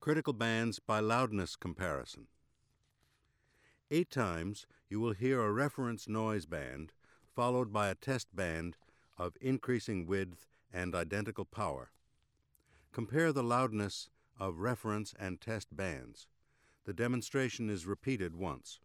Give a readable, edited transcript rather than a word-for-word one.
Critical bands by loudness comparison. 8 times you will hear a reference noise band followed by a test band of increasing width and identical power. Compare the loudness of reference and test bands. The demonstration is repeated once.